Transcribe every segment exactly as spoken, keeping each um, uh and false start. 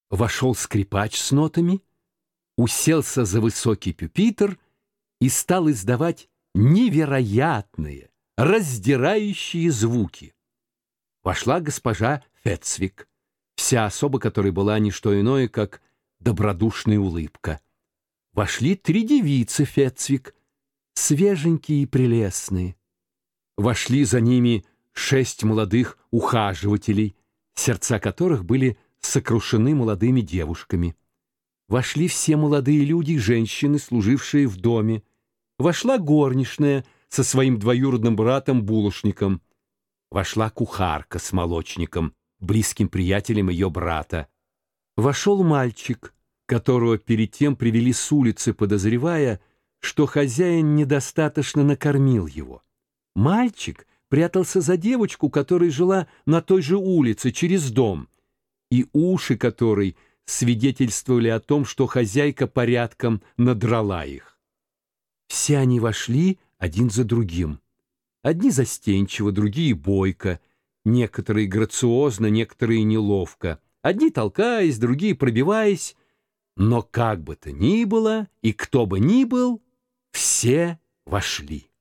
Вошел скрипач с нотами, уселся за высокий пюпитр и стал издавать невероятные, раздирающие звуки. Вошла госпожа Фецвик, вся особа которой была не что иное, как добродушная улыбка. Вошли три девицы Фецвик, свеженькие и прелестные. Вошли за ними шесть молодых ухаживателей, сердца которых были сокрушены молодыми девушками. Вошли все молодые люди и женщины, служившие в доме. Вошла горничная со своим двоюродным братом-булочником. Вошла кухарка с молочником, близким приятелем ее брата. Вошел мальчик, которого перед тем привели с улицы, подозревая, что хозяин недостаточно накормил его. Мальчик прятался за девочку, которая жила на той же улице, через дом, и уши которой свидетельствовали о том, что хозяйка порядком надрала их. Все они вошли один за другим. Одни застенчиво, другие бойко, некоторые грациозно, некоторые неловко, одни толкаясь, другие пробиваясь, но как бы то ни было и кто бы ни был, все вошли.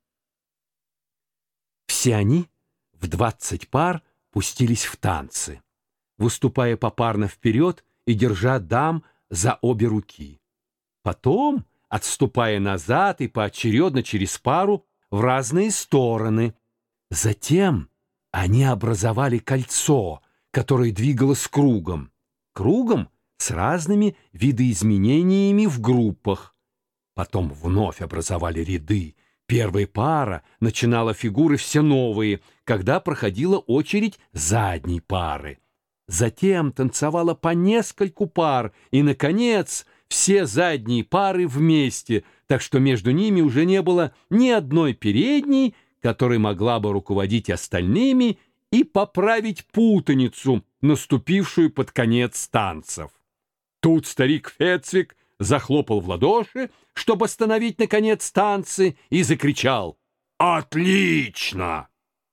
Все они в двадцать пар пустились в танцы, выступая попарно вперед и держа дам за обе руки. Потом, отступая назад и поочередно через пару в разные стороны. Затем они образовали кольцо, которое двигалось кругом. Кругом с разными видоизменениями в группах. Потом вновь образовали ряды. Первая пара начинала фигуры все новые, когда проходила очередь задней пары. Затем танцевала по нескольку пар, и, наконец, все задние пары вместе, так что между ними уже не было ни одной передней, которая могла бы руководить остальными и поправить путаницу, наступившую под конец танцев. Тут старик Фецвик захлопал в ладоши, чтобы остановить, наконец, танцы, и закричал: «Отлично!»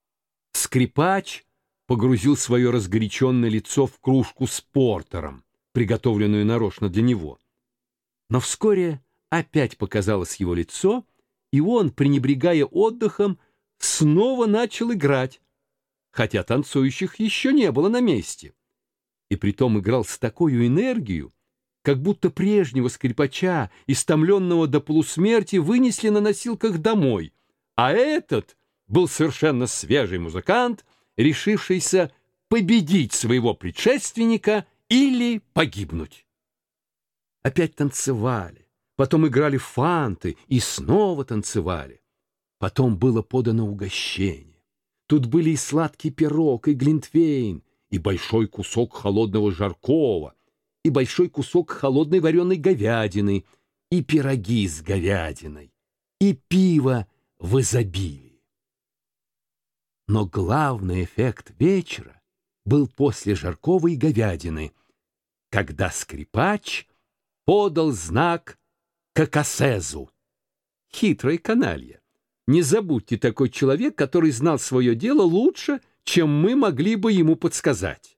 Скрипач погрузил свое разгоряченное лицо в кружку с портером, приготовленную нарочно для него. Но вскоре опять показалось его лицо, и он, пренебрегая отдыхом, снова начал играть, хотя танцующих еще не было на месте. И притом играл с такой энергией, как будто прежнего скрипача, истомленного до полусмерти, вынесли на носилках домой, а этот был совершенно свежий музыкант, решившийся победить своего предшественника или погибнуть. Опять танцевали, потом играли фанты и снова танцевали. Потом было подано угощение. Тут были и сладкий пирог, и глинтвейн, и большой кусок холодного жаркого, и большой кусок холодной вареной говядины, и пироги с говядиной, и пиво в изобилии. Но главный эффект вечера был после жаркого и говядины, когда скрипач подал знак Кокосезу. Хитрая каналья. Не забудьте, такой человек, который знал свое дело лучше, чем мы могли бы ему подсказать.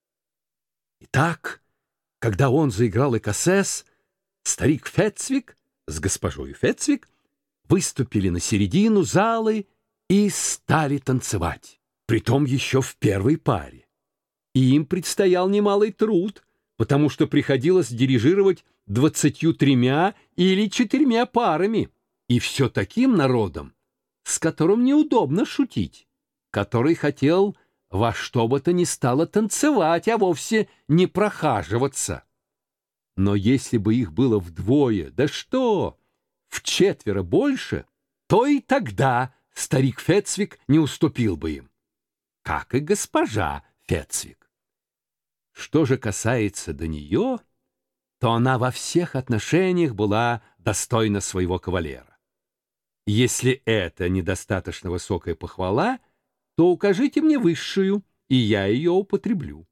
Итак, когда он заиграл экосез, старик Фецвик с госпожой Фецвик выступили на середину залы и стали танцевать, притом еще в первой паре. И им предстоял немалый труд, потому что приходилось дирижировать двадцатью тремя или четырьмя парами, и все таким народом, с которым неудобно шутить, который хотел во что бы то ни стало танцевать, а вовсе не прохаживаться. Но если бы их было вдвое, да что, вчетверо больше, то и тогда старик Фецвик не уступил бы им, как и госпожа Фецвик. Что же касается до нее, то она во всех отношениях была достойна своего кавалера. Если это недостаточно высокая похвала, то укажите мне высшую, и я ее употреблю.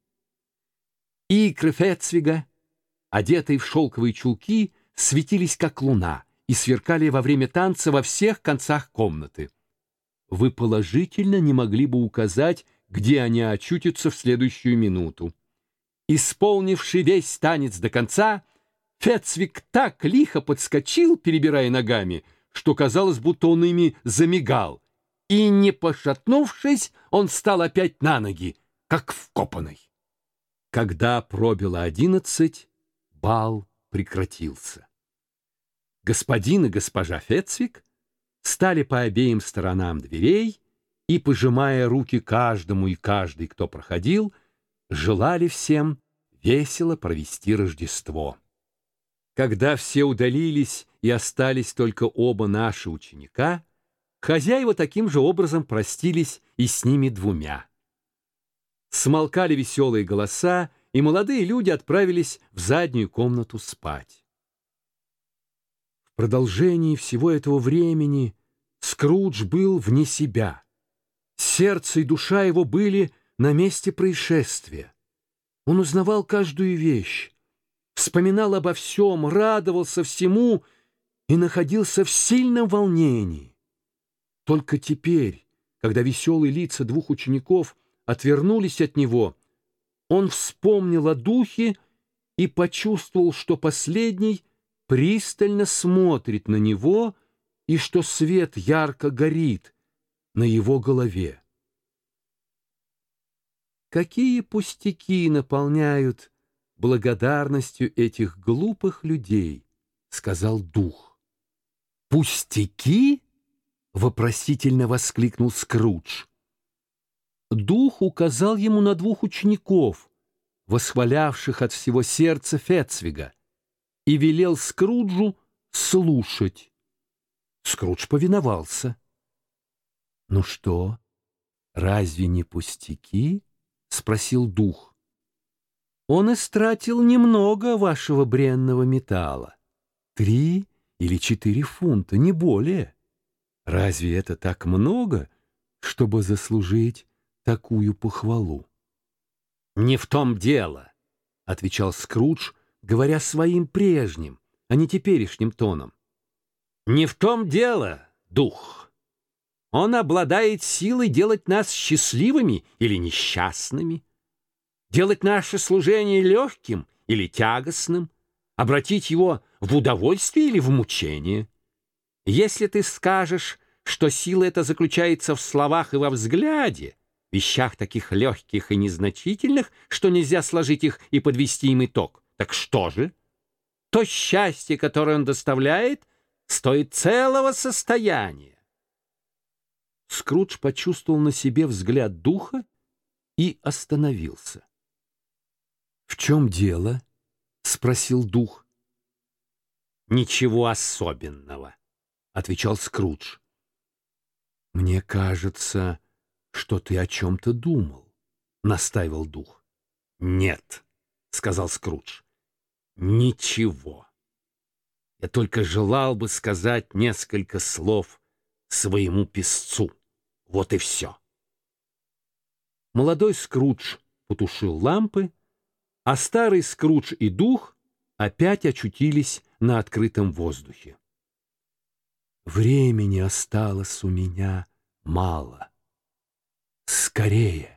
Икры Фецвига, одетые в шелковые чулки, светились как луна и сверкали во время танца во всех концах комнаты. Вы положительно не могли бы указать, где они очутятся в следующую минуту. Исполнивший весь танец до конца, Фецвик так лихо подскочил, перебирая ногами, что казалось, будто он ими замигал, и, не пошатнувшись, он стал опять на ноги, как вкопанный. Когда пробило одиннадцать, бал прекратился. Господин и госпожа Фецвик стали по обеим сторонам дверей и, пожимая руки каждому и каждый, кто проходил, желали всем весело провести Рождество. Когда все удалились и остались только оба наши ученика, хозяева таким же образом простились и с ними двумя. Смолкали веселые голоса, и молодые люди отправились в заднюю комнату спать. В продолжении всего этого времени Скрудж был вне себя. Сердце и душа его были на месте происшествия. Он узнавал каждую вещь, вспоминал обо всем, радовался всему и находился в сильном волнении. Только теперь, когда веселые лица двух учеников отвернулись от него, он вспомнил о духе и почувствовал, что последний пристально смотрит на него и что свет ярко горит на его голове. Какие пустяки наполняют благодарностью этих глупых людей, — сказал дух. «Пустяки?» — вопросительно воскликнул Скрудж. Дух указал ему на двух учеников, восхвалявших от всего сердца Фецвига, и велел Скруджу слушать. Скрудж повиновался. «Ну что, разве не пустяки?» — спросил дух. «Он истратил немного вашего бренного металла. Три или четыре фунта, не более. Разве это так много, чтобы заслужить такую похвалу?» «Не в том дело», — отвечал Скрудж, говоря своим прежним, а не теперешним тоном. «Не в том дело, дух. Он обладает силой делать нас счастливыми или несчастными, делать наше служение легким или тягостным, обратить его в удовольствие или в мучение. Если ты скажешь, что сила эта заключается в словах и во взгляде, вещах таких легких и незначительных, что нельзя сложить их и подвести им итог, так что же? То счастье, которое он доставляет, стоит целого состояния. Скрудж почувствовал на себе взгляд духа и остановился. «В чем дело?» — спросил дух. «Ничего особенного», — отвечал Скрудж. «Мне кажется, что ты о чем-то думал», — настаивал дух. «Нет», — сказал Скрудж, — «ничего. Я только желал бы сказать несколько слов своему песцу. Вот и все». Молодой Скрудж потушил лампы, а старый Скрудж и дух опять очутились на открытом воздухе. «Времени осталось у меня мало. Скорее!»